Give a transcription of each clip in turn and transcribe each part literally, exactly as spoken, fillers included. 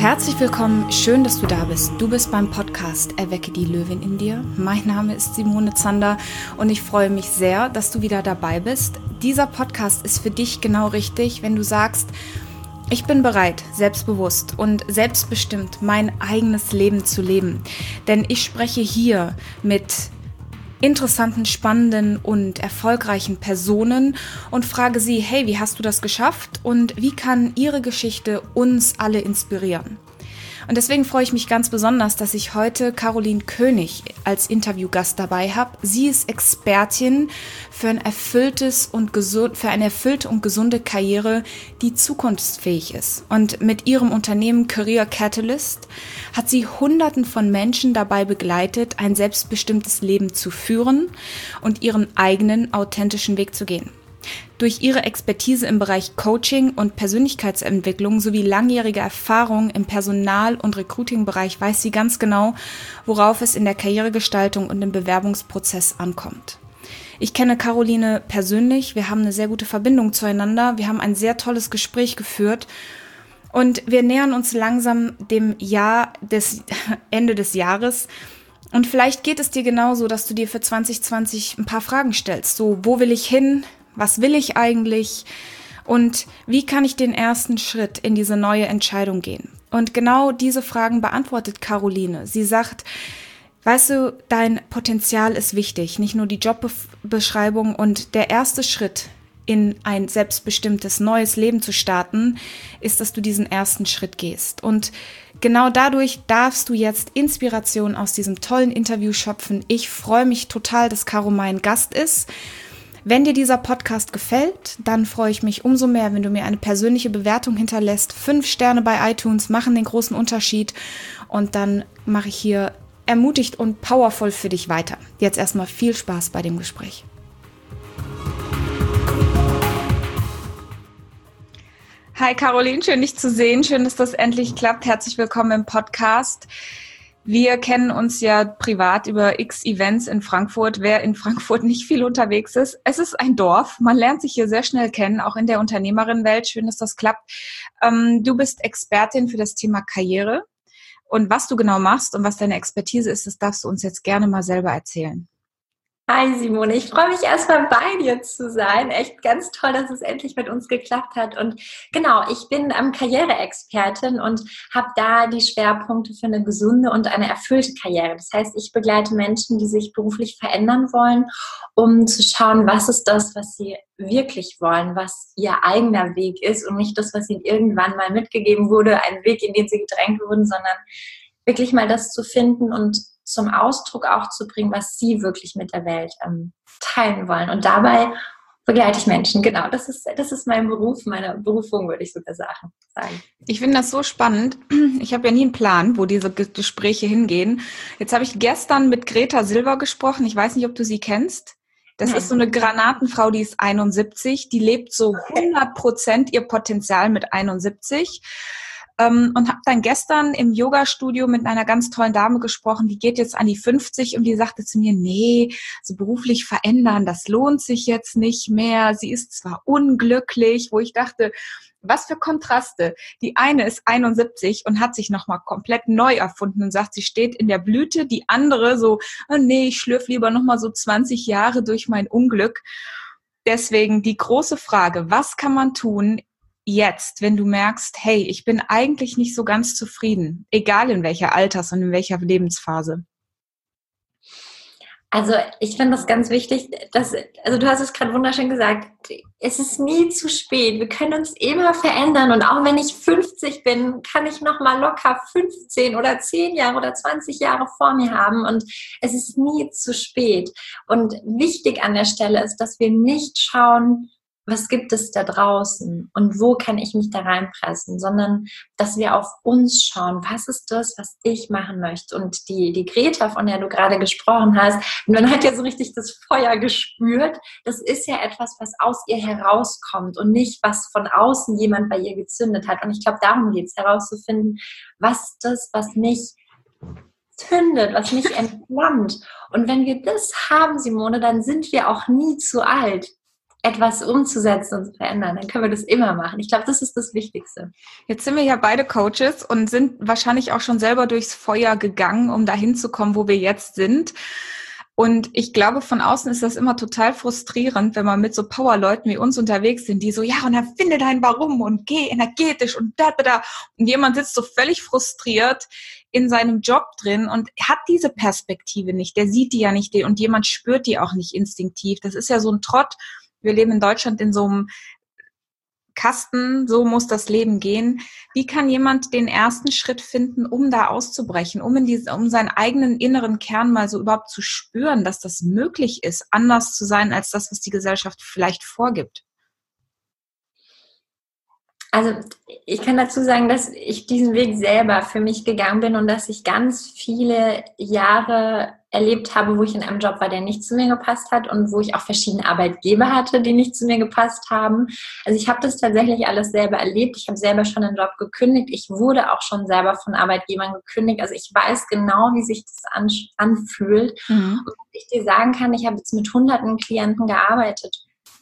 Herzlich willkommen, schön, dass du da bist. Du bist beim Podcast Erwecke die Löwin in dir. Mein Name ist Simone Zander und ich freue mich sehr, dass du wieder dabei bist. Dieser Podcast ist für dich genau richtig, wenn du sagst, ich bin bereit, selbstbewusst und selbstbestimmt mein eigenes Leben zu leben. Denn ich spreche hier mit interessanten, spannenden und erfolgreichen Personen und frage sie, hey, wie hast du das geschafft und wie kann ihre Geschichte uns alle inspirieren? Und deswegen freue ich mich ganz besonders, dass ich heute Caroline König als Interviewgast dabei habe. Sie ist Expertin für ein erfülltes und gesund, für eine erfüllte und gesunde Karriere, die zukunftsfähig ist. Und mit ihrem Unternehmen Career Catalyst hat sie Hunderten von Menschen dabei begleitet, ein selbstbestimmtes Leben zu führen und ihren eigenen authentischen Weg zu gehen. Durch ihre Expertise im Bereich Coaching und Persönlichkeitsentwicklung sowie langjährige Erfahrung im Personal- und Recruiting-Bereich weiß sie ganz genau, worauf es in der Karrieregestaltung und im Bewerbungsprozess ankommt. Ich kenne Caroline persönlich, wir haben eine sehr gute Verbindung zueinander, wir haben ein sehr tolles Gespräch geführt und wir nähern uns langsam dem Jahr des Ende des Jahres. Und vielleicht geht es dir genauso, dass du dir für zwanzig zwanzig ein paar Fragen stellst. So, wo will ich hin? Was will ich eigentlich? Und wie kann ich den ersten Schritt in diese neue Entscheidung gehen? Und genau diese Fragen beantwortet Caroline. Sie sagt, weißt du, dein Potenzial ist wichtig, nicht nur die Jobbeschreibung. Und der erste Schritt in ein selbstbestimmtes neues Leben zu starten, ist, dass du diesen ersten Schritt gehst. Und genau dadurch darfst du jetzt Inspiration aus diesem tollen Interview schöpfen. Ich freue mich total, dass Caro mein Gast ist. Wenn dir dieser Podcast gefällt, dann freue ich mich umso mehr, wenn du mir eine persönliche Bewertung hinterlässt. Fünf Sterne bei iTunes machen den großen Unterschied und dann mache ich hier ermutigt und powervoll für dich weiter. Jetzt erstmal viel Spaß bei dem Gespräch. Hi Caroline, schön dich zu sehen. Schön, dass das endlich klappt. Herzlich willkommen im Podcast. Wir kennen uns ja privat über x Events in Frankfurt. Wer in Frankfurt nicht viel unterwegs ist, es ist ein Dorf. Man lernt sich hier sehr schnell kennen, auch in der Unternehmerinnenwelt. Schön, dass das klappt. Ähm, du bist Expertin für das Thema Karriere. Und was du genau machst und was deine Expertise ist, das darfst du uns jetzt gerne mal selber erzählen. Hi Simone, ich freue mich erstmal bei dir zu sein. Echt ganz toll, dass es endlich mit uns geklappt hat. Und genau, ich bin ähm, Karriereexpertin und habe da die Schwerpunkte für eine gesunde und eine erfüllte Karriere. Das heißt, ich begleite Menschen, die sich beruflich verändern wollen, um zu schauen, was ist das, was sie wirklich wollen, was ihr eigener Weg ist und nicht das, was ihnen irgendwann mal mitgegeben wurde, ein Weg, in den sie gedrängt wurden, sondern wirklich mal das zu finden und zum Ausdruck auch zu bringen, was sie wirklich mit der Welt ähm, teilen wollen. Und dabei begleite ich Menschen. Genau, das ist, das ist mein Beruf, meine Berufung, würde ich sogar sagen. Ich finde das so spannend. Ich habe ja nie einen Plan, wo diese Gespräche hingehen. Jetzt habe ich gestern mit Greta Silver gesprochen. Ich weiß nicht, ob du sie kennst. Das Nein. ist so eine Granatenfrau, die ist einundsiebzig. Die lebt so hundert Prozent ihr Potenzial mit einundsiebzig. Um, und habe dann gestern im Yoga-Studio mit einer ganz tollen Dame gesprochen, die geht jetzt an die fünfzig und die sagte zu mir, nee, so beruflich verändern, das lohnt sich jetzt nicht mehr. Sie ist zwar unglücklich, wo ich dachte, was für Kontraste. Die eine ist einundsiebzig und hat sich nochmal komplett neu erfunden und sagt, sie steht in der Blüte. Die andere so, oh nee, ich schlürfe lieber nochmal so zwanzig Jahre durch mein Unglück. Deswegen die große Frage, was kann man tun, jetzt, wenn du merkst, hey, ich bin eigentlich nicht so ganz zufrieden, egal in welcher Alters- und in welcher Lebensphase? Also ich finde das ganz wichtig, dass, also du hast es gerade wunderschön gesagt, es ist nie zu spät. Wir können uns immer verändern und auch wenn ich fünfzig bin, kann ich noch mal locker fünfzehn oder zehn Jahre oder zwanzig Jahre vor mir haben und es ist nie zu spät. Und wichtig an der Stelle ist, dass wir nicht schauen, was gibt es da draußen und wo kann ich mich da reinpressen, sondern dass wir auf uns schauen, was ist das, was ich machen möchte. Und die, die Greta, von der du gerade gesprochen hast, man hat ja so richtig das Feuer gespürt, das ist ja etwas, was aus ihr herauskommt und nicht, was von außen jemand bei ihr gezündet hat. Und ich glaube, darum geht es, herauszufinden, was ist das, was mich zündet, was mich entflammt. Und wenn wir das haben, Simone, dann sind wir auch nie zu alt. etwas umzusetzen und zu verändern, dann können wir das immer machen. Ich glaube, das ist das Wichtigste. Jetzt sind wir ja beide Coaches und sind wahrscheinlich auch schon selber durchs Feuer gegangen, um dahin zu kommen, wo wir jetzt sind. Und ich glaube, von außen ist das immer total frustrierend, wenn man mit so Powerleuten wie uns unterwegs sind, die so, ja, und dann finde dein Warum und geh energetisch und da, da, da. Und jemand sitzt so völlig frustriert in seinem Job drin und hat diese Perspektive nicht. Der sieht die ja nicht und jemand spürt die auch nicht instinktiv. Das ist ja so ein Trott. Wir leben in Deutschland in so einem Kasten, so muss das Leben gehen. Wie kann jemand den ersten Schritt finden, um da auszubrechen, um in diese, um seinen eigenen inneren Kern mal so überhaupt zu spüren, dass das möglich ist, anders zu sein als das, was die Gesellschaft vielleicht vorgibt? Also ich kann dazu sagen, dass ich diesen Weg selber für mich gegangen bin und dass ich ganz viele Jahre erlebt habe, wo ich in einem Job war, der nicht zu mir gepasst hat und wo ich auch verschiedene Arbeitgeber hatte, die nicht zu mir gepasst haben. Also ich habe das tatsächlich alles selber erlebt. Ich habe selber schon einen Job gekündigt. Ich wurde auch schon selber von Arbeitgebern gekündigt. Also ich weiß genau, wie sich das an, anfühlt. Mhm. Und was ich dir sagen kann, ich habe jetzt mit hunderten Klienten gearbeitet.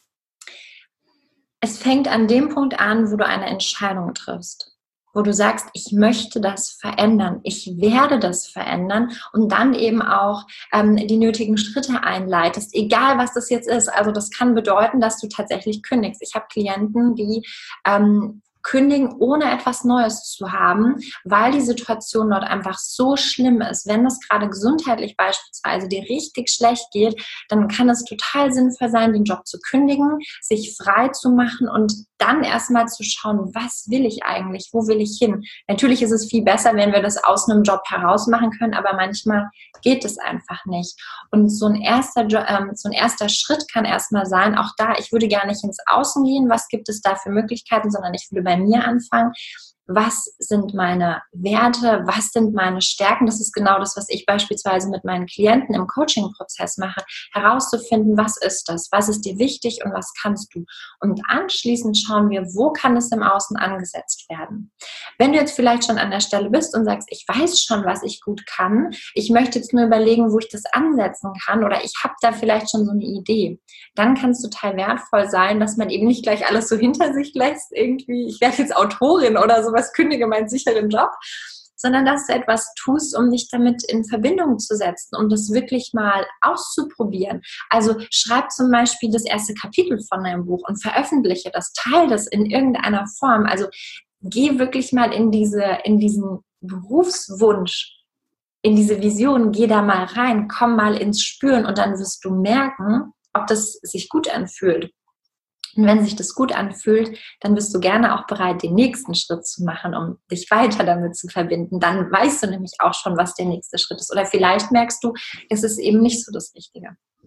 Es fängt an dem Punkt an, wo du eine Entscheidung triffst, wo du sagst, ich möchte das verändern, ich werde das verändern und dann eben auch ähm, die nötigen Schritte einleitest, egal was das jetzt ist. Also das kann bedeuten, dass du tatsächlich kündigst. Ich habe Klienten, die ähm, kündigen, ohne etwas Neues zu haben, weil die Situation dort einfach so schlimm ist. Wenn es gerade gesundheitlich beispielsweise dir richtig schlecht geht, dann kann es total sinnvoll sein, den Job zu kündigen, sich frei zu machen und dann erstmal zu schauen, was will ich eigentlich, wo will ich hin? Natürlich ist es viel besser, wenn wir das aus einem Job heraus machen können, aber manchmal geht es einfach nicht. Und so ein erster, ähm, so ein erster Schritt kann erstmal sein, auch da, ich würde gar nicht ins Außen gehen, was gibt es da für Möglichkeiten, sondern ich würde bei mir anfangen. Was sind meine Werte? Was sind meine Stärken? Das ist genau das, was ich beispielsweise mit meinen Klienten im Coaching-Prozess mache, herauszufinden, was ist das? Was ist dir wichtig und was kannst du? Und anschließend schauen wir, wo kann es im Außen angesetzt werden? Wenn du jetzt vielleicht schon an der Stelle bist und sagst, ich weiß schon, was ich gut kann, ich möchte jetzt nur überlegen, wo ich das ansetzen kann oder ich habe da vielleicht schon so eine Idee, dann kann es total wertvoll sein, dass man eben nicht gleich alles so hinter sich lässt, irgendwie, ich werde jetzt Autorin oder sowas, kündige meinen sicheren Job, sondern dass du etwas tust, um dich damit in Verbindung zu setzen, um das wirklich mal auszuprobieren. Also schreib zum Beispiel das erste Kapitel von deinem Buch und veröffentliche das, teile das in irgendeiner Form. Also geh wirklich mal in diese, in diesen Berufswunsch, in diese Vision, geh da mal rein, komm mal ins Spüren und dann wirst du merken, ob das sich gut anfühlt. Und wenn sich das gut anfühlt, dann bist du gerne auch bereit, den nächsten Schritt zu machen, um dich weiter damit zu verbinden. Dann weißt du nämlich auch schon, was der nächste Schritt ist. Oder vielleicht merkst du, es ist eben nicht so das Richtige.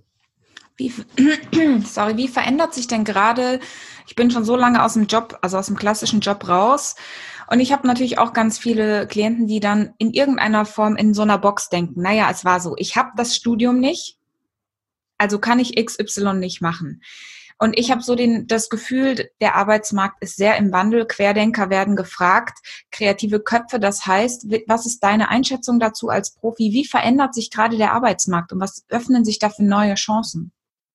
Wie, sorry, wie verändert sich denn gerade, ich bin schon so lange aus dem Job, also aus dem klassischen Job raus und ich habe natürlich auch ganz viele Klienten, die dann in irgendeiner Form in so einer Box denken, naja, es war so, ich habe das Studium nicht, also kann ich X Y nicht machen. Und ich habe so den, das Gefühl, der Arbeitsmarkt ist sehr im Wandel. Querdenker werden gefragt, kreative Köpfe. Das heißt, was ist deine Einschätzung dazu als Profi? Wie verändert sich gerade der Arbeitsmarkt und was öffnen sich da für neue Chancen?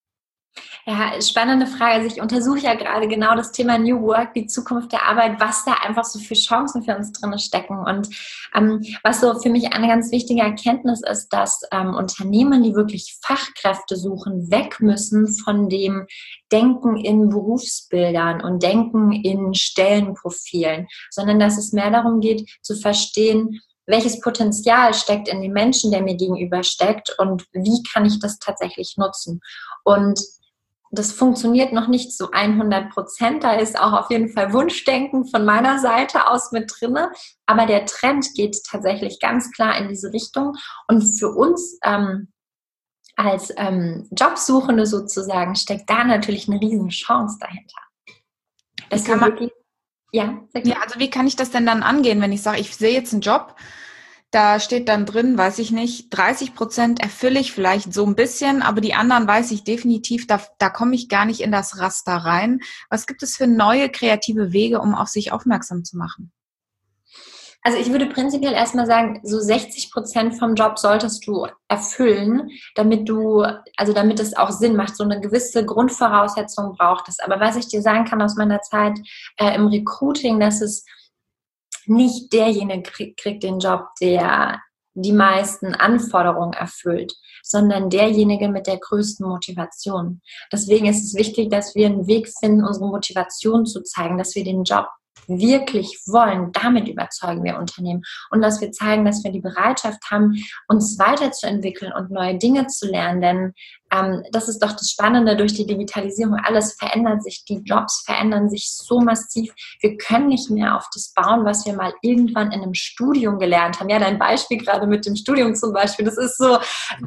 Ja, spannende Frage. Also ich untersuche ja gerade genau das Thema New Work, die Zukunft der Arbeit, was da einfach so für Chancen für uns drin stecken. Und ähm, was so für mich eine ganz wichtige Erkenntnis ist, dass ähm, Unternehmen, die wirklich Fachkräfte suchen, weg müssen von dem Denken in Berufsbildern und Denken in Stellenprofilen, sondern dass es mehr darum geht, zu verstehen, welches Potenzial steckt in dem Menschen, der mir gegenüber steckt und wie kann ich das tatsächlich nutzen. Und das funktioniert noch nicht zu hundert Prozent. Da ist auch auf jeden Fall Wunschdenken von meiner Seite aus mit drinne. Aber der Trend geht tatsächlich ganz klar in diese Richtung. Und für uns ähm, als ähm, Jobsuchende sozusagen steckt da natürlich eine riesen Chance dahinter. Das kann man wirklich, ja, ja, also wie kann ich das denn dann angehen, wenn ich sage, ich sehe jetzt einen Job, da steht dann drin, weiß ich nicht, dreißig Prozent erfülle ich vielleicht so ein bisschen, aber die anderen weiß ich definitiv, da, da komme ich gar nicht in das Raster rein. Was gibt es für neue kreative Wege, um auf sich aufmerksam zu machen? Also ich würde prinzipiell erstmal sagen, so sechzig Prozent vom Job solltest du erfüllen, damit du, also damit es auch Sinn macht. So eine gewisse Grundvoraussetzung braucht es. Aber was ich dir sagen kann aus meiner Zeit äh, im Recruiting, dass es nicht derjenige kriegt, kriegt den Job, der die meisten Anforderungen erfüllt, sondern derjenige mit der größten Motivation. Deswegen ist es wichtig, dass wir einen Weg finden, unsere Motivation zu zeigen, dass wir den Job wirklich wollen. Damit überzeugen wir Unternehmen. Und dass wir zeigen, dass wir die Bereitschaft haben, uns weiterzuentwickeln und neue Dinge zu lernen. Denn ähm, das ist doch das Spannende, durch die Digitalisierung, alles verändert sich, die Jobs verändern sich so massiv. Wir können nicht mehr auf das bauen, was wir mal irgendwann in einem Studium gelernt haben. Ja, dein Beispiel gerade mit dem Studium zum Beispiel, das ist so,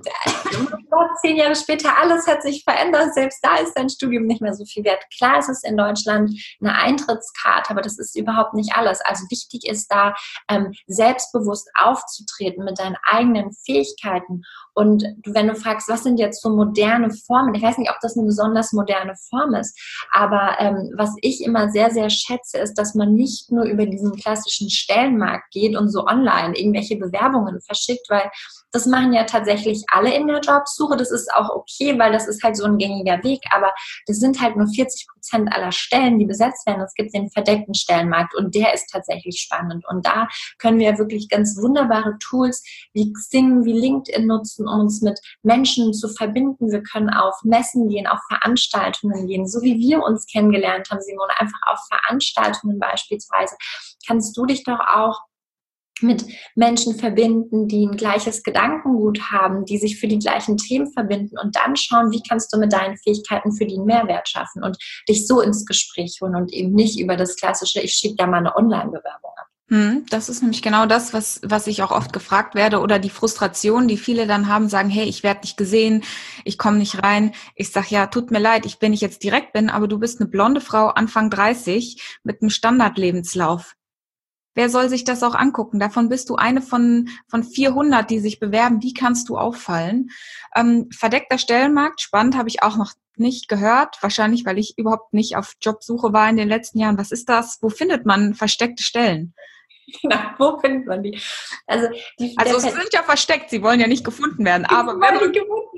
zehn Jahre später, alles hat sich verändert, selbst da ist dein Studium nicht mehr so viel wert. Klar ist es in Deutschland eine Eintrittskarte, aber das ist überhaupt nicht alles. Also wichtig ist da, ähm, selbstbewusst aufzutreten mit deinen eigenen Fähigkeiten. Und wenn du fragst, was sind jetzt so moderne Formen, ich weiß nicht, ob das eine besonders moderne Form ist, aber ähm, was ich immer sehr, sehr schätze, ist, dass man nicht nur über diesen klassischen Stellenmarkt geht und so online irgendwelche Bewerbungen verschickt, weil das machen ja tatsächlich alle in der Jobsuche. Das ist auch okay, weil das ist halt so ein gängiger Weg, aber das sind halt nur vierzig Prozent aller Stellen, die besetzt werden. Es gibt den verdeckten Stellenmarkt und der ist tatsächlich spannend. Und da können wir wirklich ganz wunderbare Tools wie Xing, wie LinkedIn nutzen, um uns mit Menschen zu verbinden. Wir können auf Messen gehen, auf Veranstaltungen gehen, so wie wir uns kennengelernt haben, Simone, einfach auf Veranstaltungen beispielsweise. Kannst du dich doch auch mit Menschen verbinden, die ein gleiches Gedankengut haben, die sich für die gleichen Themen verbinden und dann schauen, wie kannst du mit deinen Fähigkeiten für die einen Mehrwert schaffen und dich so ins Gespräch holen und eben nicht über das klassische, ich schiebe da mal eine Online-Bewerbung ab. Das ist nämlich genau das, was, was ich auch oft gefragt werde oder die Frustration, die viele dann haben, sagen, hey, ich werde nicht gesehen, ich komme nicht rein. Ich sage, ja, tut mir leid, ich, wenn ich jetzt direkt bin, aber du bist eine blonde Frau, Anfang dreißig, mit einem Standardlebenslauf. Wer soll sich das auch angucken? Davon bist du eine von von vierhundert, die sich bewerben. Wie kannst du auffallen? Ähm, verdeckter Stellenmarkt, spannend, habe ich auch noch nicht gehört. Wahrscheinlich, weil ich überhaupt nicht auf Jobsuche war in den letzten Jahren. Was ist das? Wo findet man versteckte Stellen? Na, wo findet man die? Also, die, also sie sind ja versteckt, sie wollen ja nicht gefunden werden. Aber wenn man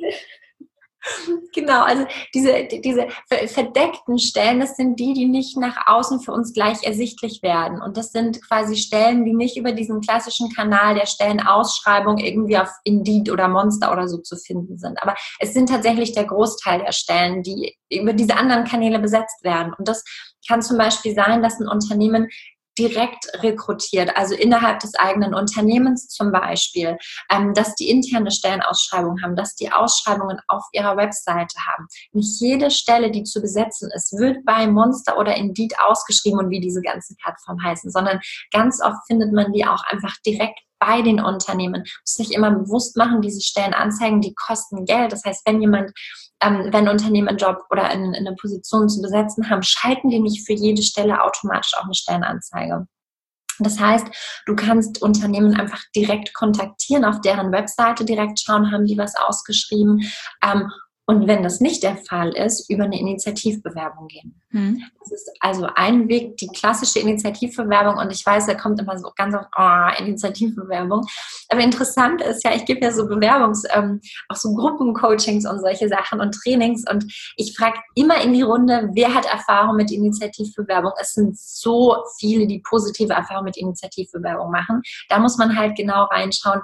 Genau, also diese, diese verdeckten Stellen, das sind die, die nicht nach außen für uns gleich ersichtlich werden. Und das sind quasi Stellen, die nicht über diesen klassischen Kanal der Stellenausschreibung irgendwie auf Indeed oder Monster oder so zu finden sind. Aber es sind tatsächlich der Großteil der Stellen, die über diese anderen Kanäle besetzt werden. Und das kann zum Beispiel sein, dass ein Unternehmen direkt rekrutiert, also innerhalb des eigenen Unternehmens zum Beispiel, ähm, dass die interne Stellenausschreibung haben, dass die Ausschreibungen auf ihrer Webseite haben. Nicht jede Stelle, die zu besetzen ist, wird bei Monster oder Indeed ausgeschrieben und wie diese ganzen Plattformen heißen, sondern ganz oft findet man die auch einfach direkt bei den Unternehmen. Man muss sich immer bewusst machen, diese Stellenanzeigen, die kosten Geld. Das heißt, wenn jemand, ähm, wenn Unternehmen einen Job oder in, in eine Position zu besetzen haben, schalten die nicht für jede Stelle automatisch auch eine Stellenanzeige. Das heißt, du kannst Unternehmen einfach direkt kontaktieren, auf deren Webseite direkt schauen, haben die was ausgeschrieben. Ähm, Und wenn das nicht der Fall ist, über eine Initiativbewerbung gehen. Hm. Das ist also ein Weg, die klassische Initiativbewerbung. Und ich weiß, da kommt immer so ganz auf oh, Initiativbewerbung. Aber interessant ist ja, ich gebe ja so Bewerbungs-, ähm, auch so Gruppencoachings und solche Sachen und Trainings. Und ich frage immer in die Runde, wer hat Erfahrung mit Initiativbewerbung? Es sind so viele, die positive Erfahrung mit Initiativbewerbung machen. Da muss man halt genau reinschauen,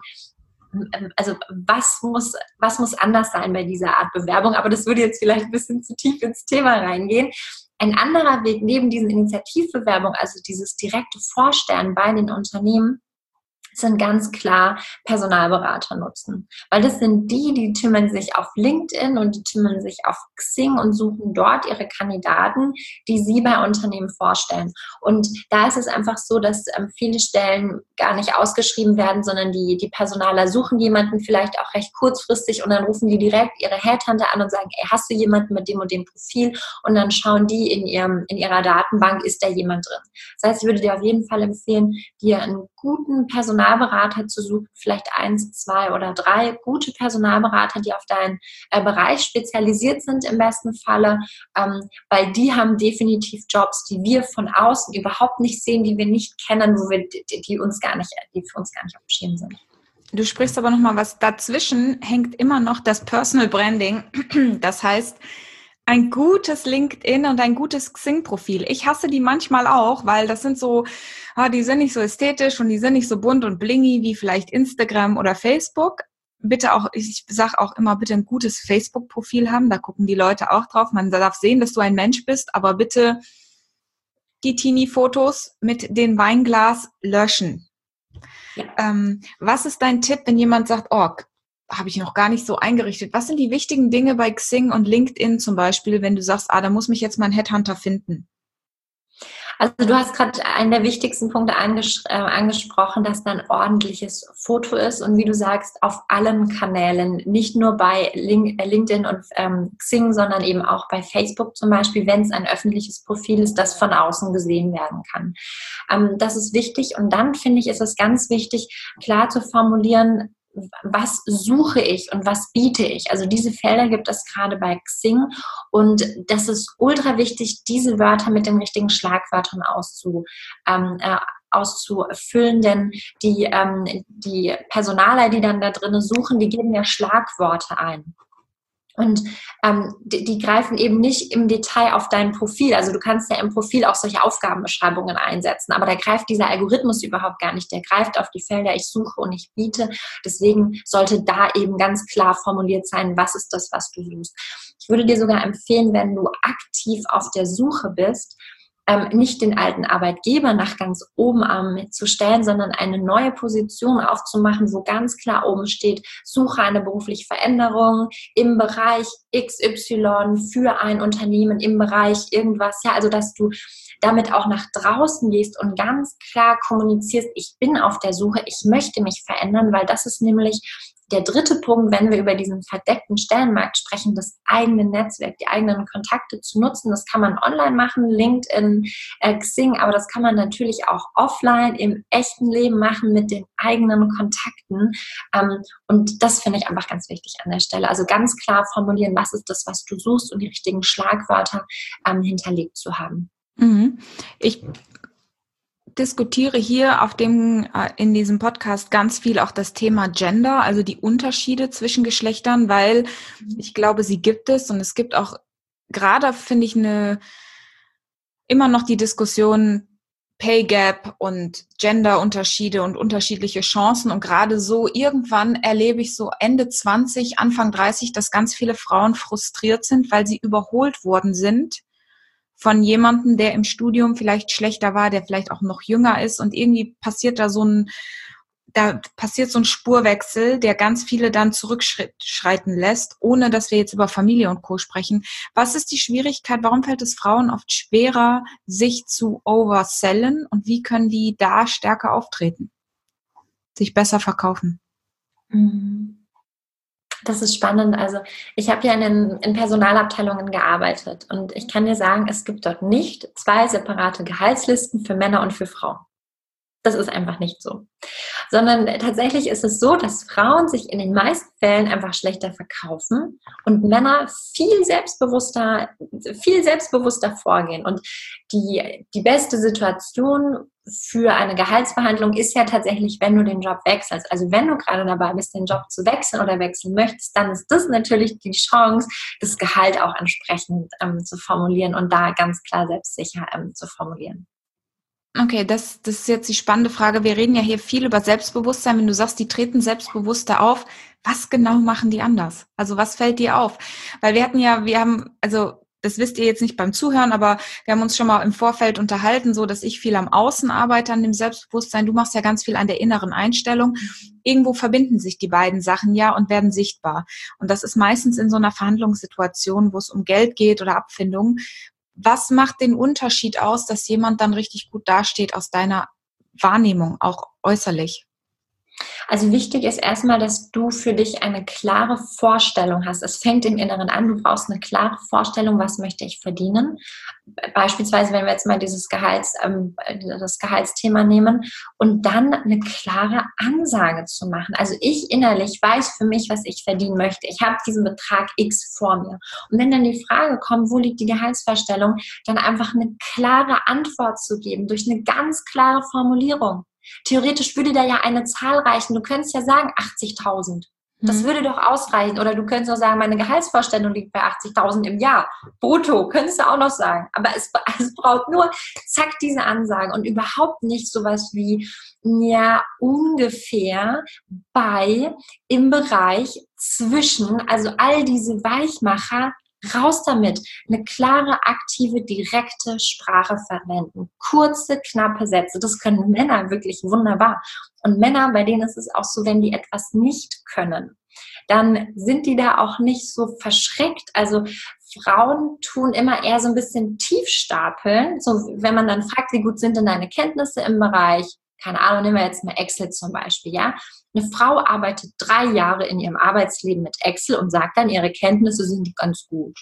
also was muss, was muss anders sein bei dieser Art Bewerbung? Aber das würde jetzt vielleicht ein bisschen zu tief ins Thema reingehen. Ein anderer Weg neben diesen Initiativbewerbungen, also dieses direkte Vorstellen bei den Unternehmen, sind ganz klar Personalberater nutzen. Weil das sind die, die tümmeln sich auf LinkedIn und die tümmeln sich auf Xing und suchen dort ihre Kandidaten, die sie bei Unternehmen vorstellen. Und da ist es einfach so, dass ähm, viele Stellen gar nicht ausgeschrieben werden, sondern die, die Personaler suchen jemanden vielleicht auch recht kurzfristig und dann rufen die direkt ihre Headhunter an und sagen, ey, hast du jemanden mit dem und dem Profil? Und dann schauen die in ihrem, in ihrer Datenbank, ist da jemand drin. Das heißt, ich würde dir auf jeden Fall empfehlen, dir ein guten Personalberater zu suchen, vielleicht eins, zwei oder drei gute Personalberater, die auf deinen äh, Bereich spezialisiert sind im besten Falle, ähm, weil die haben definitiv Jobs, die wir von außen überhaupt nicht sehen, die wir nicht kennen, wo wir, die, die uns gar nicht, die für uns gar nicht auf dem Schirm sind. Du sprichst aber nochmal was dazwischen, hängt immer noch das Personal Branding. Das heißt, ein gutes LinkedIn und ein gutes Xing-Profil. Ich hasse die manchmal auch, weil das sind so, ah, die sind nicht so ästhetisch und die sind nicht so bunt und blingy wie vielleicht Instagram oder Facebook. Bitte auch, ich sage auch immer, bitte ein gutes Facebook-Profil haben, da gucken die Leute auch drauf. Man darf sehen, dass du ein Mensch bist, aber bitte die Teenie-Fotos mit dem Weinglas löschen. Ja. Ähm, was ist dein Tipp, wenn jemand sagt, oh, habe ich noch gar nicht so eingerichtet. Was sind die wichtigen Dinge bei Xing und LinkedIn zum Beispiel, wenn du sagst, ah, da muss mich jetzt mein Headhunter finden? Also du hast gerade einen der wichtigsten Punkte anges- äh, angesprochen, dass da ein ordentliches Foto ist und wie du sagst, auf allen Kanälen, nicht nur bei Link- äh, LinkedIn und ähm, Xing, sondern eben auch bei Facebook zum Beispiel, wenn es ein öffentliches Profil ist, das von außen gesehen werden kann. Ähm, das ist wichtig und dann finde ich, ist es ganz wichtig, klar zu formulieren, was suche ich und was biete ich? Also diese Felder gibt es gerade bei Xing und das ist ultra wichtig, diese Wörter mit den richtigen Schlagwörtern auszu, ähm, äh, auszufüllen, denn die, ähm, die Personaler, die dann da drin suchen, die geben ja Schlagworte ein. Und ähm, die, die greifen eben nicht im Detail auf dein Profil. Also du kannst ja im Profil auch solche Aufgabenbeschreibungen einsetzen, aber da greift dieser Algorithmus überhaupt gar nicht. Der greift auf die Felder, ich suche und ich biete. Deswegen sollte da eben ganz klar formuliert sein, was ist das, was du suchst. Ich würde dir sogar empfehlen, wenn du aktiv auf der Suche bist, Ähm, nicht den alten Arbeitgeber nach ganz oben ähm, zu stellen, sondern eine neue Position aufzumachen, wo ganz klar oben steht, suche eine berufliche Veränderung im Bereich X Y für ein Unternehmen, im Bereich irgendwas. Ja, also dass du damit auch nach draußen gehst und ganz klar kommunizierst, ich bin auf der Suche, ich möchte mich verändern, weil das ist nämlich der dritte Punkt, wenn wir über diesen verdeckten Stellenmarkt sprechen, das eigene Netzwerk, die eigenen Kontakte zu nutzen. Das kann man online machen, LinkedIn, äh, Xing, aber das kann man natürlich auch offline im echten Leben machen mit den eigenen Kontakten. Ähm, und das finde ich einfach ganz wichtig an der Stelle. Also ganz klar formulieren, was ist das, was du suchst und die richtigen Schlagwörter ähm, hinterlegt zu haben. Mhm. Ich diskutiere hier auf dem, in diesem Podcast ganz viel auch das Thema Gender, also die Unterschiede zwischen Geschlechtern, weil ich glaube, sie gibt es und es gibt auch gerade, finde ich, eine immer noch die Diskussion Pay Gap und Genderunterschiede und unterschiedliche Chancen und gerade so irgendwann erlebe ich so Ende zwanzig, Anfang dreißig, dass ganz viele Frauen frustriert sind, weil sie überholt worden sind von jemandem, der im Studium vielleicht schlechter war, der vielleicht auch noch jünger ist und irgendwie passiert da so ein, da passiert so ein Spurwechsel, der ganz viele dann zurückschreiten lässt, ohne dass wir jetzt über Familie und Co. sprechen. Was ist die Schwierigkeit? Warum fällt es Frauen oft schwerer, sich zu oversellen und wie können die da stärker auftreten, sich besser verkaufen? Mhm. Das ist spannend. Also ich habe ja in, den, in Personalabteilungen gearbeitet und ich kann dir sagen, es gibt dort nicht zwei separate Gehaltslisten für Männer und für Frauen. Das ist einfach nicht so. Sondern tatsächlich ist es so, dass Frauen sich in den meisten Fällen einfach schlechter verkaufen und Männer viel selbstbewusster, viel selbstbewusster vorgehen. Und die, die beste Situation für eine Gehaltsverhandlung ist ja tatsächlich, wenn du den Job wechselst. Also wenn du gerade dabei bist, den Job zu wechseln oder wechseln möchtest, dann ist das natürlich die Chance, das Gehalt auch entsprechend ähm, zu formulieren und da ganz klar selbstsicher ähm, zu formulieren. Okay, das, das ist jetzt die spannende Frage. Wir reden ja hier viel über Selbstbewusstsein. Wenn du sagst, die treten selbstbewusster auf, was genau machen die anders? Also was fällt dir auf? Weil wir hatten ja, wir haben, also das wisst ihr jetzt nicht beim Zuhören, aber wir haben uns schon mal im Vorfeld unterhalten, so dass ich viel am Außen arbeite, an dem Selbstbewusstsein. Du machst ja ganz viel an der inneren Einstellung. Irgendwo verbinden sich die beiden Sachen ja und werden sichtbar. Und das ist meistens in so einer Verhandlungssituation, wo es um Geld geht oder Abfindungen. Was macht den Unterschied aus, dass jemand dann richtig gut dasteht aus deiner Wahrnehmung, auch äußerlich? Also wichtig ist erstmal, dass du für dich eine klare Vorstellung hast. Es fängt im Inneren an, du brauchst eine klare Vorstellung, was möchte ich verdienen. Beispielsweise, wenn wir jetzt mal dieses Gehalts, ähm, das Gehaltsthema nehmen und dann eine klare Ansage zu machen. Also ich innerlich weiß für mich, was ich verdienen möchte. Ich habe diesen Betrag X vor mir. Und wenn dann die Frage kommt, wo liegt die Gehaltsvorstellung, dann einfach eine klare Antwort zu geben durch eine ganz klare Formulierung. Theoretisch würde da ja eine Zahl reichen. Du könntest ja sagen achtzigtausend. Das würde doch ausreichen. Oder du könntest auch sagen, meine Gehaltsvorstellung liegt bei achtzigtausend im Jahr. Brutto, könntest du auch noch sagen. Aber es, es braucht nur, zack, diese Ansage und überhaupt nicht sowas wie, ja, ungefähr bei, im Bereich zwischen, also all diese Weichmacher, raus damit. Eine klare, aktive, direkte Sprache verwenden. Kurze, knappe Sätze. Das können Männer wirklich wunderbar. Und Männer, bei denen ist es auch so, wenn die etwas nicht können, dann sind die da auch nicht so verschreckt. Also Frauen tun immer eher so ein bisschen tief stapeln. So, wenn man dann fragt, wie gut sind denn deine Kenntnisse im Bereich, keine Ahnung, nehmen wir jetzt mal Excel zum Beispiel, ja. Eine Frau arbeitet drei Jahre in ihrem Arbeitsleben mit Excel und sagt dann, ihre Kenntnisse sind ganz gut.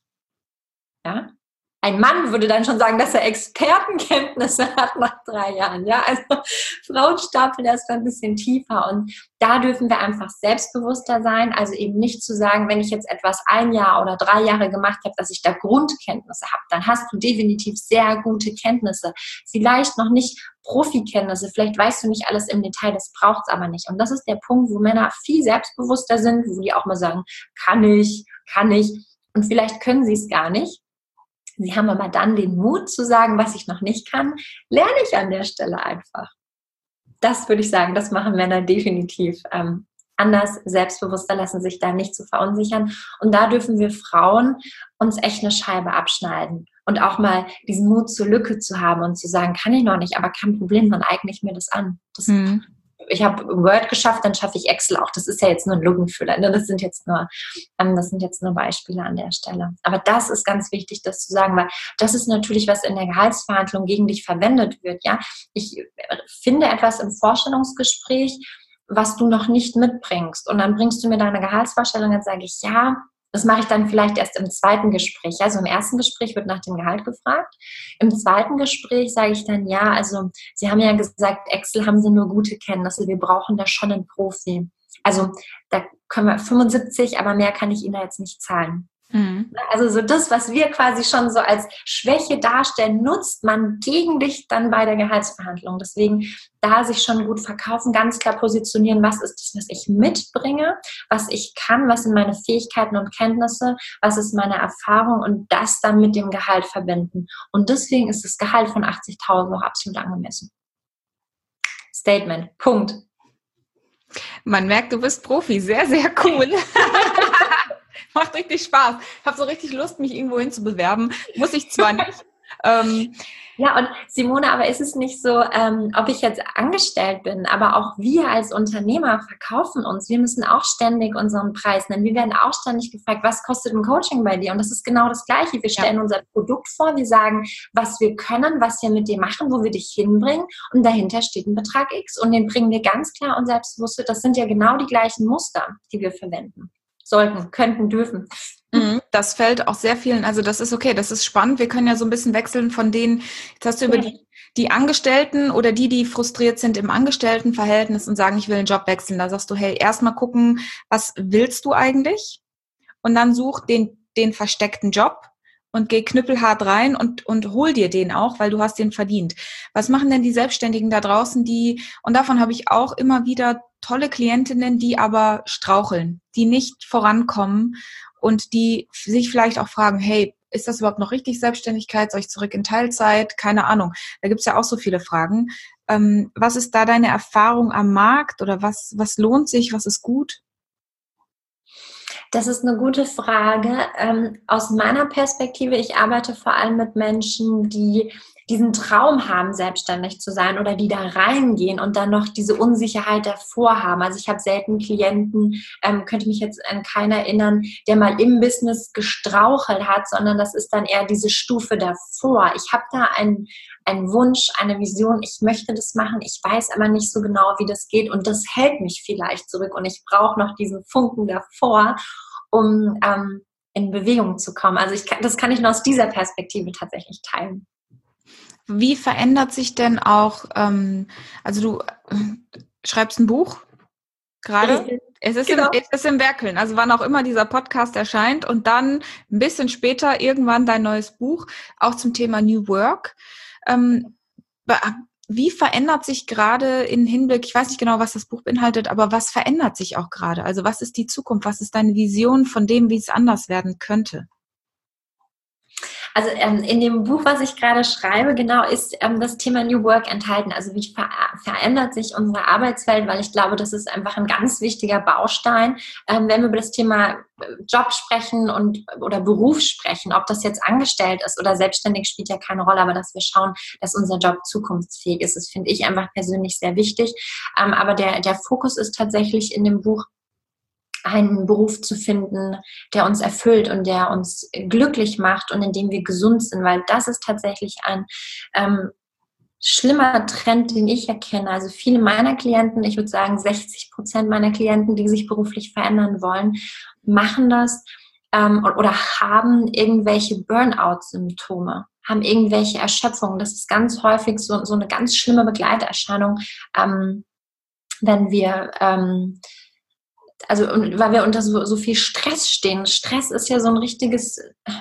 Ja. Ein Mann würde dann schon sagen, dass er Expertenkenntnisse hat nach drei Jahren. Ja, also Frauen stapeln erst ein bisschen tiefer und da dürfen wir einfach selbstbewusster sein. Also eben nicht zu sagen, wenn ich jetzt etwas ein Jahr oder drei Jahre gemacht habe, dass ich da Grundkenntnisse habe, dann hast du definitiv sehr gute Kenntnisse. Vielleicht noch nicht Profikenntnisse, vielleicht weißt du nicht alles im Detail, das braucht es aber nicht. Und das ist der Punkt, wo Männer viel selbstbewusster sind, wo die auch mal sagen, kann ich, kann ich. Und vielleicht können sie es gar nicht. Sie haben aber dann den Mut zu sagen, was ich noch nicht kann, lerne ich an der Stelle einfach. Das würde ich sagen, das machen Männer definitiv ähm, anders, selbstbewusster, lassen sich da nicht zu verunsichern. Und da dürfen wir Frauen uns echt eine Scheibe abschneiden und auch mal diesen Mut zur Lücke zu haben und zu sagen, kann ich noch nicht, aber kein Problem, dann eigne ich mir das an. Das mhm. Ich habe Word geschafft, dann schaffe ich Excel auch. Das ist ja jetzt nur ein Lückenfüller. Das sind jetzt nur, ähm, das sind jetzt nur Beispiele an der Stelle. Aber das ist ganz wichtig, das zu sagen, weil das ist natürlich, was in der Gehaltsverhandlung gegen dich verwendet wird. Ja, ich finde etwas im Vorstellungsgespräch, was du noch nicht mitbringst. Und dann bringst du mir deine Gehaltsvorstellung, dann sage ich, ja, das mache ich dann vielleicht erst im zweiten Gespräch. Also im ersten Gespräch wird nach dem Gehalt gefragt. Im zweiten Gespräch sage ich dann, ja, also Sie haben ja gesagt, Excel haben Sie nur gute Kenntnisse. Wir brauchen da schon einen Profi. Also da können wir fünfundsiebzig, aber mehr kann ich Ihnen da jetzt nicht zahlen. Mhm. Also so das, was wir quasi schon so als Schwäche darstellen, nutzt man gegen dich dann bei der Gehaltsverhandlung. Deswegen da sich schon gut verkaufen, ganz klar positionieren, was ist das, was ich mitbringe, was ich kann, was sind meine Fähigkeiten und Kenntnisse, was ist meine Erfahrung und das dann mit dem Gehalt verbinden. Und deswegen ist das Gehalt von achtzigtausend noch absolut angemessen. Statement. Punkt. Man merkt, du bist Profi. Sehr, sehr cool. Macht richtig Spaß. Ich habe so richtig Lust, mich irgendwo hin zu bewerben. Muss ich zwar nicht. ähm, ja, und Simone, aber ist es nicht so, ähm, ob ich jetzt angestellt bin, aber auch wir als Unternehmer verkaufen uns. Wir müssen auch ständig unseren Preis nennen. Wir werden auch ständig gefragt, was kostet ein Coaching bei dir? Und das ist genau das Gleiche. Wir stellen ja. unser Produkt vor, wir sagen, was wir können, was wir mit dir machen, wo wir dich hinbringen. Und dahinter steht ein Betrag X. Und den bringen wir ganz klar und selbstbewusst. Das sind ja genau die gleichen Muster, die wir verwenden. Sollten, könnten, dürfen. Das fällt auch sehr vielen, also das ist okay, das ist spannend. Wir können ja so ein bisschen wechseln von denen, jetzt hast du über die, die Angestellten oder die, die frustriert sind im Angestelltenverhältnis und sagen, ich will einen Job wechseln. Da sagst du, hey, erstmal gucken, was willst du eigentlich? Und dann such den, den versteckten Job und geh knüppelhart rein und, und hol dir den auch, weil du hast den verdient. Was machen denn die Selbstständigen da draußen, die, und davon habe ich auch immer wieder tolle Klientinnen, die aber straucheln, die nicht vorankommen und die sich vielleicht auch fragen, hey, ist das überhaupt noch richtig Selbstständigkeit? Soll ich zurück in Teilzeit? Keine Ahnung. Da gibt's ja auch so viele Fragen. Ähm, was ist da deine Erfahrung am Markt oder was, was lohnt sich? Was ist gut? Das ist eine gute Frage. Ähm, aus meiner Perspektive, ich arbeite vor allem mit Menschen, die diesen Traum haben, selbstständig zu sein oder die da reingehen und dann noch diese Unsicherheit davor haben. Also ich habe selten Klienten, ähm, könnte mich jetzt an keinen erinnern, der mal im Business gestrauchelt hat, sondern das ist dann eher diese Stufe davor. Ich habe da einen, einen Wunsch, eine Vision, ich möchte das machen, ich weiß aber nicht so genau, wie das geht und das hält mich vielleicht zurück und ich brauche noch diesen Funken davor, um ähm, in Bewegung zu kommen. Also ich kann, das kann ich nur aus dieser Perspektive tatsächlich teilen. Wie verändert sich denn auch, ähm, also du äh, schreibst ein Buch gerade? Es ist, genau. im, es ist im Werkeln, also wann auch immer dieser Podcast erscheint und dann ein bisschen später irgendwann dein neues Buch, auch zum Thema New Work. Ähm, wie verändert sich gerade in Hinblick, ich weiß nicht genau, was das Buch beinhaltet, aber was verändert sich auch gerade? Also was ist die Zukunft? Was ist deine Vision von dem, wie es anders werden könnte? Also ähm, in dem Buch, was ich gerade schreibe, genau ist ähm, das Thema New Work enthalten. Also wie ver- verändert sich unsere Arbeitswelt, weil ich glaube, das ist einfach ein ganz wichtiger Baustein, ähm, wenn wir über das Thema Job sprechen und oder Beruf sprechen, ob das jetzt angestellt ist oder selbstständig, spielt ja keine Rolle, aber dass wir schauen, dass unser Job zukunftsfähig ist. Das finde ich einfach persönlich sehr wichtig. Ähm, aber der, der Fokus ist tatsächlich in dem Buch, einen Beruf zu finden, der uns erfüllt und der uns glücklich macht und in dem wir gesund sind, weil das ist tatsächlich ein ähm, schlimmer Trend, den ich erkenne. Also viele meiner Klienten, ich würde sagen sechzig Prozent meiner Klienten, die sich beruflich verändern wollen, machen das ähm, oder haben irgendwelche Burnout-Symptome, haben irgendwelche Erschöpfungen. Das ist ganz häufig so, so eine ganz schlimme Begleiterscheinung, ähm, wenn wir ähm, Also, weil wir unter so, so viel Stress stehen. Stress ist ja so ein richtiges,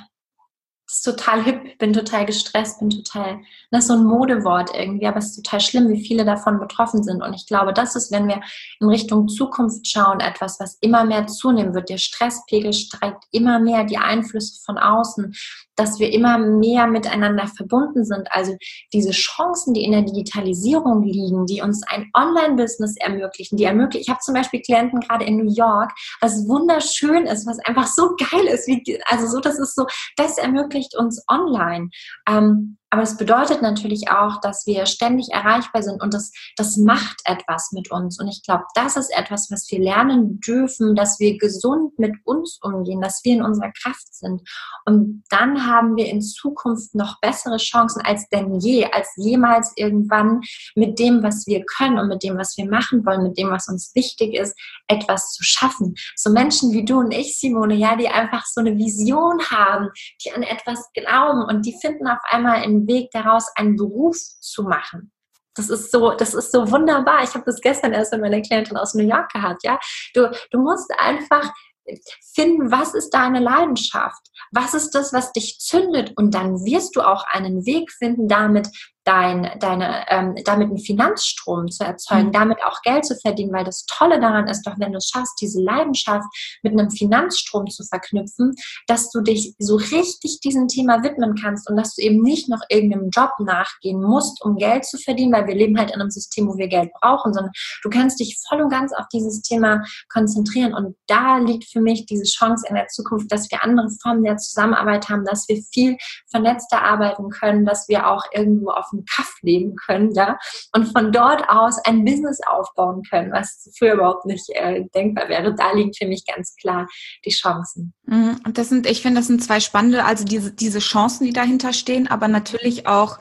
das ist total hip, bin total gestresst, bin total, das ist so ein Modewort irgendwie, aber es ist total schlimm, wie viele davon betroffen sind. Und ich glaube, das ist, wenn wir in Richtung Zukunft schauen, etwas, was immer mehr zunehmen wird. Der Stresspegel steigt immer mehr, die Einflüsse von außen, dass wir immer mehr miteinander verbunden sind. Also diese Chancen, die in der Digitalisierung liegen, die uns ein Online-Business ermöglichen, die ermöglichen, ich habe zum Beispiel Klienten gerade in New York, was wunderschön ist, was einfach so geil ist, wie, also so, das ist so, das ermöglicht uns online. Ähm, aber es bedeutet natürlich auch, dass wir ständig erreichbar sind und das, das macht etwas mit uns. Und ich glaube, das ist etwas, was wir lernen dürfen, dass wir gesund mit uns umgehen, dass wir in unserer Kraft sind. Und dann haben wir in Zukunft noch bessere Chancen als denn je, als jemals irgendwann mit dem, was wir können und mit dem, was wir machen wollen, mit dem, was uns wichtig ist, etwas zu schaffen. So Menschen wie du und ich, Simone, ja, die einfach so eine Vision haben, die an etwas glauben und die finden auf einmal einen Weg daraus, einen Beruf zu machen. Das ist so, das ist so wunderbar. Ich habe das gestern erst mit meiner Klientin aus New York gehabt, ja. Du, du musst einfach finden, was ist deine Leidenschaft? Was ist das, was dich zündet? Und dann wirst du auch einen Weg finden, damit dein, deine, ähm, damit einen Finanzstrom zu erzeugen, mhm. damit auch Geld zu verdienen, weil das Tolle daran ist doch, wenn du es schaffst, diese Leidenschaft mit einem Finanzstrom zu verknüpfen, dass du dich so richtig diesem Thema widmen kannst und dass du eben nicht noch irgendeinem Job nachgehen musst, um Geld zu verdienen, weil wir leben halt in einem System, wo wir Geld brauchen, sondern du kannst dich voll und ganz auf dieses Thema konzentrieren und da liegt für mich diese Chance in der Zukunft, dass wir andere Formen der Zusammenarbeit haben, dass wir viel vernetzter arbeiten können, dass wir auch irgendwo auf dem Kaff leben können, ja, und von dort aus ein Business aufbauen können, was früher überhaupt nicht äh, denkbar wäre. Da liegen für mich ganz klar die Chancen. Und das sind, ich finde, das sind zwei spannende, also diese, diese Chancen, die dahinter stehen, aber natürlich auch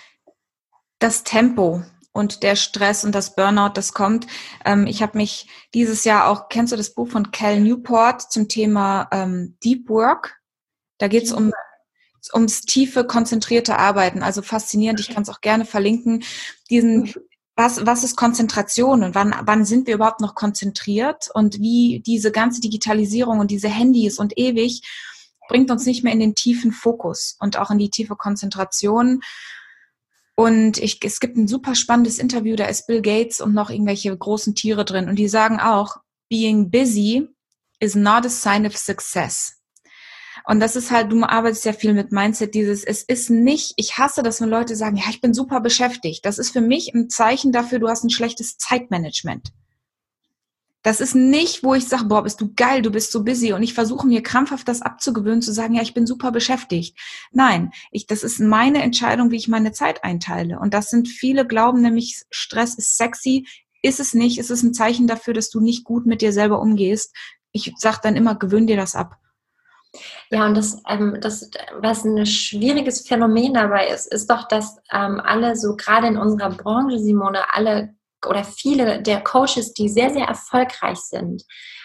das Tempo und der Stress und das Burnout, das kommt. Ähm, ich habe mich dieses Jahr auch, kennst du das Buch von Cal Newport zum Thema ähm, Deep Work? Da geht es um ums tiefe, konzentrierte Arbeiten. Also faszinierend, ich kann es auch gerne verlinken. Diesen, was, was ist Konzentration und wann, wann sind wir überhaupt noch konzentriert und wie diese ganze Digitalisierung und diese Handys und ewig bringt uns nicht mehr in den tiefen Fokus und auch in die tiefe Konzentration. Und ich, es gibt ein super spannendes Interview, da ist Bill Gates und noch irgendwelche großen Tiere drin und die sagen auch, being busy is not a sign of success. Und das ist halt, du arbeitest ja viel mit Mindset, dieses, es ist nicht, ich hasse das, wenn Leute sagen, ja, ich bin super beschäftigt. Das ist für mich ein Zeichen dafür, du hast ein schlechtes Zeitmanagement. Das ist nicht, wo ich sage, boah, bist du geil, du bist so busy und ich versuche mir krampfhaft das abzugewöhnen, zu sagen, ja, ich bin super beschäftigt. Nein, ich, das ist meine Entscheidung, wie ich meine Zeit einteile. Und das sind viele glauben nämlich, Stress ist sexy. Ist es nicht. Es ist ein Zeichen dafür, dass du nicht gut mit dir selber umgehst. Ich sage dann immer, gewöhn dir das ab. Ja, und das, ähm, das, was ein schwieriges Phänomen dabei ist, ist doch, dass ähm, alle so gerade in unserer Branche, Simone, alle oder viele der Coaches, die sehr, sehr erfolgreich sind,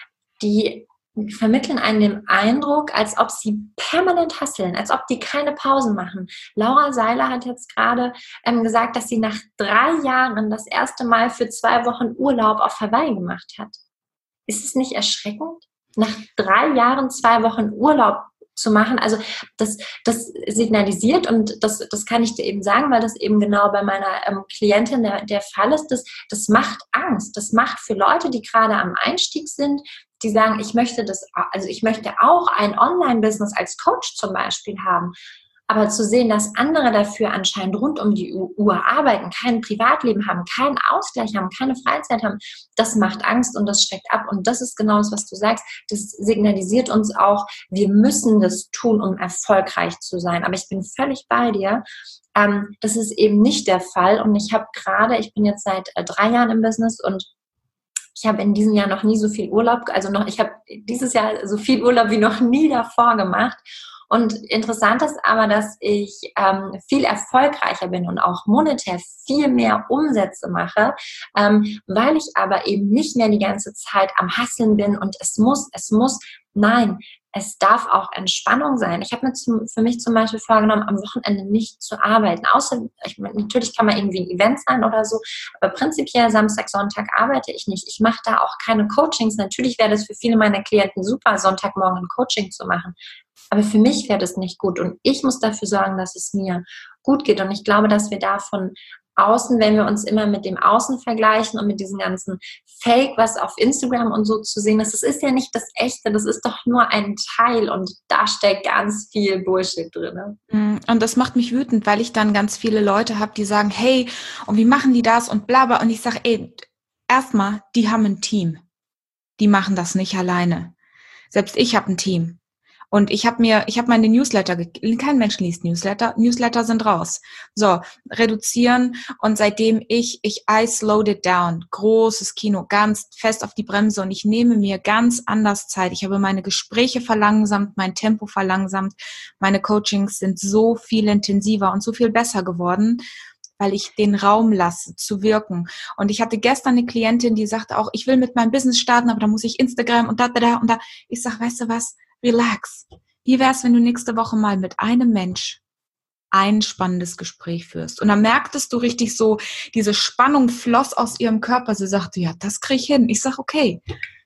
die vermitteln einen den Eindruck, als ob sie permanent hustlen, als ob die keine Pausen machen. Laura Seiler hat jetzt gerade ähm, gesagt, dass sie nach drei Jahren das erste Mal für zwei Wochen Urlaub auf Hawaii gemacht hat. Ist es nicht erschreckend? Nach drei Jahren zwei Wochen Urlaub zu machen, also das, das signalisiert, und das, das kann ich dir eben sagen, weil das eben genau bei meiner ähm, Klientin der, der Fall ist, das, das macht Angst. Das macht für Leute, die gerade am Einstieg sind, die sagen, ich möchte das, also ich möchte auch ein Online-Business als Coach zum Beispiel haben. Aber zu sehen, dass andere dafür anscheinend rund um die Uhr arbeiten, kein Privatleben haben, keinen Ausgleich haben, keine Freizeit haben, das macht Angst und das schreckt ab. Und das ist genau das, was du sagst. Das signalisiert uns auch, wir müssen das tun, um erfolgreich zu sein. Aber ich bin völlig bei dir. Ähm, das ist eben nicht der Fall. Und ich habe gerade, ich bin jetzt seit äh, drei Jahren im Business und ich habe in diesem Jahr noch nie so viel Urlaub, also noch, ich habe dieses Jahr so viel Urlaub wie noch nie davor gemacht. Und interessant ist aber, dass ich ähm, viel erfolgreicher bin und auch monetär viel mehr Umsätze mache, ähm, weil ich aber eben nicht mehr die ganze Zeit am Hustlen bin und es muss, es muss, nein, es darf auch Entspannung sein. Ich habe mir zum, für mich zum Beispiel vorgenommen, am Wochenende nicht zu arbeiten. Außer, ich, natürlich kann man irgendwie ein Event sein oder so, aber prinzipiell Samstag, Sonntag arbeite ich nicht. Ich mache da auch keine Coachings. Natürlich wäre das für viele meiner Klienten super, Sonntagmorgen ein Coaching zu machen. Aber für mich wäre das nicht gut. Und ich muss dafür sorgen, dass es mir gut geht. Und ich glaube, dass wir da von außen, wenn wir uns immer mit dem Außen vergleichen und mit diesem ganzen Fake, was auf Instagram und so zu sehen ist, das ist ja nicht das Echte, das ist doch nur ein Teil und da steckt ganz viel Bullshit drin. Und das macht mich wütend, weil ich dann ganz viele Leute habe, die sagen, hey, und wie machen die das und bla bla. Und ich sage, ey, erstmal, die haben ein Team. Die machen das nicht alleine. Selbst ich habe ein Team. Und ich habe mir, ich habe meine Newsletter, ge- kein Mensch liest Newsletter, Newsletter sind raus. So, reduzieren und seitdem ich, ich I slowed it down, großes Kino, ganz fest auf die Bremse und ich nehme mir ganz anders Zeit. Ich habe meine Gespräche verlangsamt, mein Tempo verlangsamt, meine Coachings sind so viel intensiver und so viel besser geworden, weil ich den Raum lasse, zu wirken. Und ich hatte gestern eine Klientin, die sagte auch, ich will mit meinem Business starten, aber da muss ich Instagram und da, da, da und da. Ich sag, weißt du was? Relax. Wie wär's, wenn du nächste Woche mal mit einem Mensch ein spannendes Gespräch führst? Und dann merktest du richtig so, diese Spannung floss aus ihrem Körper. Sie sagte, ja, das krieg ich hin. Ich sag, okay.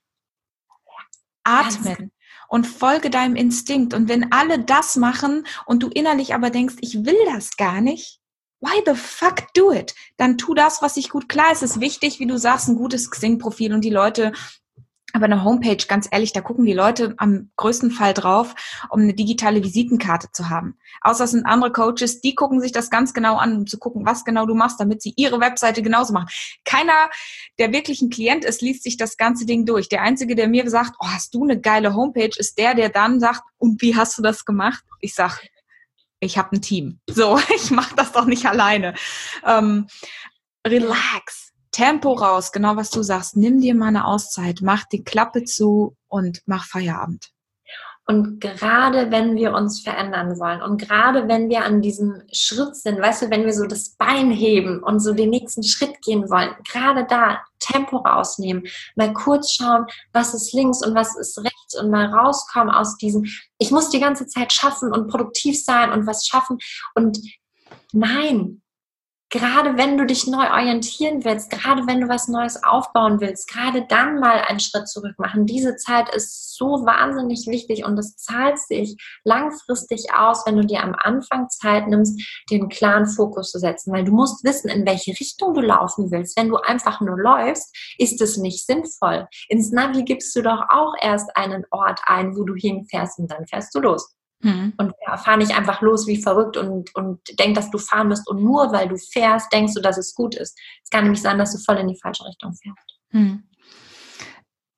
Atmen und folge deinem Instinkt. Und wenn alle das machen und du innerlich aber denkst, ich will das gar nicht, why the fuck do it? Dann tu das, was sich gut, klar, es ist wichtig, wie du sagst, ein gutes Xing-Profil und die Leute, aber eine Homepage, ganz ehrlich, da gucken die Leute am größten Fall drauf, um eine digitale Visitenkarte zu haben. Außer es sind andere Coaches, die gucken sich das ganz genau an, um zu gucken, was genau du machst, damit sie ihre Webseite genauso machen. Keiner, der wirklich ein Klient ist, liest sich das ganze Ding durch. Der Einzige, der mir sagt, oh, hast du eine geile Homepage, ist der, der dann sagt, und wie hast du das gemacht? Ich sag, ich habe ein Team. So, ich mache das doch nicht alleine. Ähm, relax. Tempo raus, genau was du sagst. Nimm dir mal eine Auszeit, mach die Klappe zu und mach Feierabend. Und gerade wenn wir uns verändern wollen und gerade wenn wir an diesem Schritt sind, weißt du, wenn wir so das Bein heben und so den nächsten Schritt gehen wollen, gerade da Tempo rausnehmen, mal kurz schauen, was ist links und was ist rechts und mal rauskommen aus diesem, ich muss die ganze Zeit schaffen und produktiv sein und was schaffen und nein, gerade wenn du dich neu orientieren willst, gerade wenn du was Neues aufbauen willst, gerade dann mal einen Schritt zurück machen. Diese Zeit ist so wahnsinnig wichtig und es zahlt sich langfristig aus, wenn du dir am Anfang Zeit nimmst, den klaren Fokus zu setzen. Weil du musst wissen, in welche Richtung du laufen willst. Wenn du einfach nur läufst, ist es nicht sinnvoll. Ins Navi gibst du doch auch erst einen Ort ein, wo du hinfährst und dann fährst du los. Hm. Und ja, fahr nicht einfach los wie verrückt und, und denk, dass du fahren musst und nur weil du fährst, denkst du, dass es gut ist. Es kann nämlich sein, dass du voll in die falsche Richtung fährst. Hm.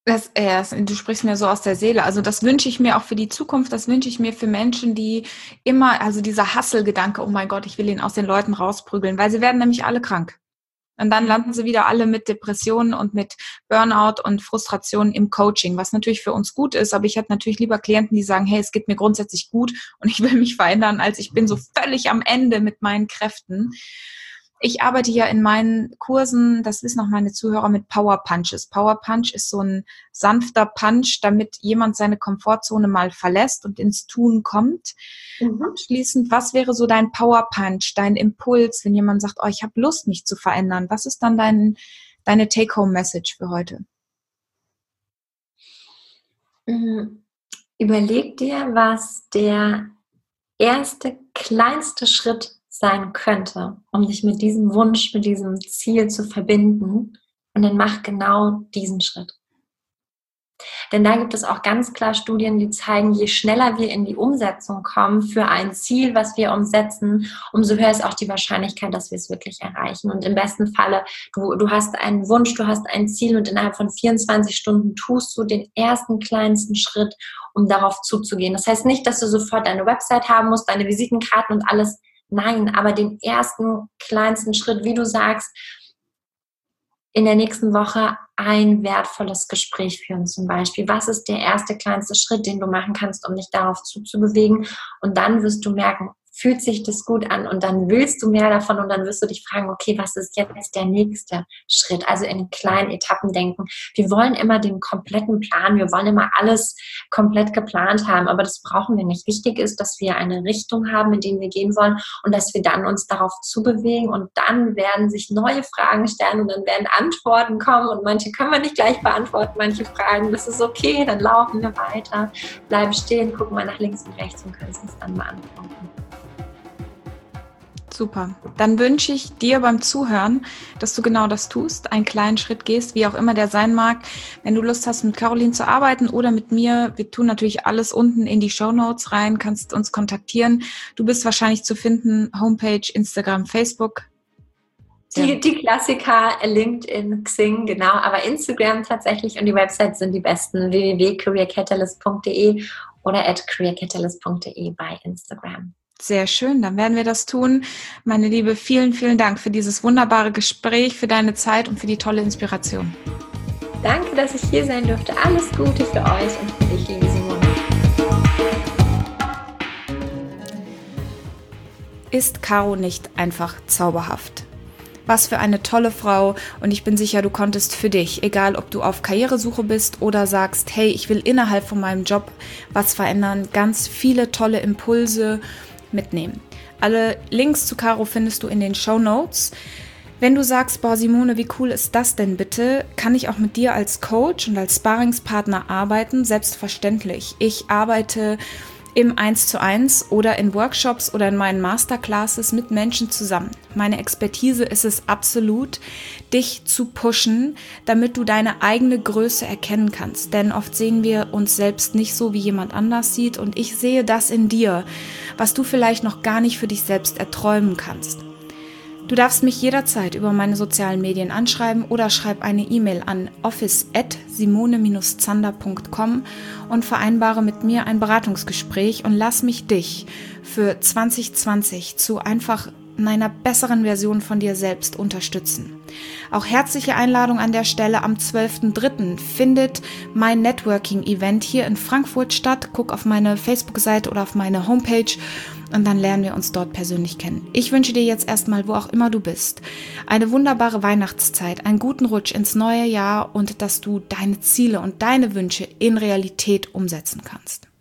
Das, äh, das, du sprichst mir so aus der Seele. Also das wünsche ich mir auch für die Zukunft. Das wünsche ich mir für Menschen, die immer, also dieser Hustle-Gedanke, oh mein Gott, ich will ihn aus den Leuten rausprügeln, weil sie werden nämlich alle krank. Und dann landen sie wieder alle mit Depressionen und mit Burnout und Frustrationen im Coaching, was natürlich für uns gut ist. Aber ich hätte natürlich lieber Klienten, die sagen, hey, es geht mir grundsätzlich gut und ich will mich verändern, als ich bin so völlig am Ende mit meinen Kräften. Ich arbeite ja in meinen Kursen, das wissen auch meine Zuhörer, mit Power Punches. Power Punch ist so ein sanfter Punch, damit jemand seine Komfortzone mal verlässt und ins Tun kommt. Mhm. Abschließend, was wäre so dein Power Punch, dein Impuls, wenn jemand sagt, oh, ich habe Lust, mich zu verändern? Was ist dann dein, deine Take-Home-Message für heute? Überleg dir, was der erste, kleinste Schritt sein könnte, um dich mit diesem Wunsch, mit diesem Ziel zu verbinden, und dann mach genau diesen Schritt. Denn da gibt es auch ganz klar Studien, die zeigen, je schneller wir in die Umsetzung kommen für ein Ziel, was wir umsetzen, umso höher ist auch die Wahrscheinlichkeit, dass wir es wirklich erreichen. Und im besten Falle, du, du hast einen Wunsch, du hast ein Ziel und innerhalb von vierundzwanzig Stunden tust du den ersten kleinsten Schritt, um darauf zuzugehen. Das heißt nicht, dass du sofort deine Website haben musst, deine Visitenkarten und alles. Nein, aber den ersten kleinsten Schritt, wie du sagst, in der nächsten Woche ein wertvolles Gespräch führen zum Beispiel. Was ist der erste kleinste Schritt, den du machen kannst, um dich darauf zuzubewegen? Und dann wirst du merken, fühlt sich das gut an und dann willst du mehr davon und dann wirst du dich fragen, okay, was ist jetzt der nächste Schritt? Also in kleinen Etappen denken. Wir wollen immer den kompletten Plan, wir wollen immer alles komplett geplant haben, aber das brauchen wir nicht. Wichtig ist, dass wir eine Richtung haben, in die wir gehen wollen und dass wir dann uns darauf zubewegen und dann werden sich neue Fragen stellen und dann werden Antworten kommen und manche können wir nicht gleich beantworten, manche Fragen, das ist okay, dann laufen wir weiter, bleiben stehen, gucken mal nach links und rechts und können es uns dann beantworten. Super. Dann wünsche ich dir beim Zuhören, dass du genau das tust, einen kleinen Schritt gehst, wie auch immer der sein mag. Wenn du Lust hast, mit Caroline zu arbeiten oder mit mir, wir tun natürlich alles unten in die Shownotes rein, kannst uns kontaktieren. Du bist wahrscheinlich zu finden, Homepage, Instagram, Facebook. Die, die Klassiker, LinkedIn, Xing, genau, aber Instagram tatsächlich und die Websites sind die besten, w w w punkt career catalyst punkt d e oder at career catalyst punkt d e bei Instagram. Sehr schön, dann werden wir das tun. Meine Liebe, vielen, vielen Dank für dieses wunderbare Gespräch, für deine Zeit und für die tolle Inspiration. Danke, dass ich hier sein durfte. Alles Gute für euch und für dich, liebe Simone. Ist Caro nicht einfach zauberhaft? Was für eine tolle Frau und ich bin sicher, du konntest für dich, egal ob du auf Karrieresuche bist oder sagst, hey, ich will innerhalb von meinem Job was verändern, ganz viele tolle Impulse mitnehmen. Alle Links zu Caro findest du in den Shownotes. Wenn du sagst, boah Simone, wie cool ist das denn bitte, kann ich auch mit dir als Coach und als Sparringspartner arbeiten? Selbstverständlich. Ich arbeite im eins zu eins oder in Workshops oder in meinen Masterclasses mit Menschen zusammen. Meine Expertise ist es absolut, dich zu pushen, damit du deine eigene Größe erkennen kannst. Denn oft sehen wir uns selbst nicht so, wie jemand anders sieht. Und ich sehe das in dir, was du vielleicht noch gar nicht für dich selbst erträumen kannst. Du darfst mich jederzeit über meine sozialen Medien anschreiben oder schreib eine E-Mail an office at simone dash zander punkt com und vereinbare mit mir ein Beratungsgespräch und lass mich dich für zwanzig zwanzig zu einfach einer besseren Version von dir selbst unterstützen. Auch herzliche Einladung an der Stelle, am zwölften dritten findet mein Networking-Event hier in Frankfurt statt. Guck auf meine Facebook-Seite oder auf meine Homepage und dann lernen wir uns dort persönlich kennen. Ich wünsche dir jetzt erstmal, wo auch immer du bist, eine wunderbare Weihnachtszeit, einen guten Rutsch ins neue Jahr und dass du deine Ziele und deine Wünsche in Realität umsetzen kannst.